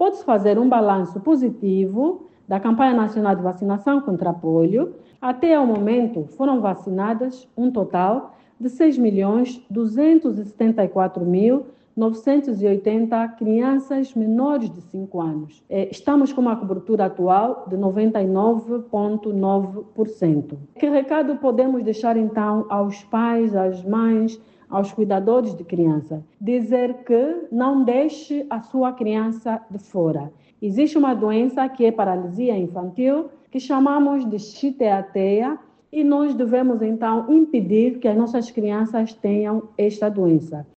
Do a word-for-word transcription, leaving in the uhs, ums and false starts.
pode-se fazer um balanço positivo da campanha nacional de vacinação contra a polio. Até ao momento, foram vacinadas um total de seis milhões duzentos e setenta e quatro mil novecentos e oitenta crianças menores de cinco anos. Estamos com uma cobertura atual de noventa e nove vírgula nove por cento. Que recado podemos deixar então aos pais, às mães, aos cuidadores de criança? Dizer que não deixe a sua criança de fora. Existe uma doença que é paralisia infantil, que chamamos de chiteateia, e nós devemos então impedir que as nossas crianças tenham esta doença.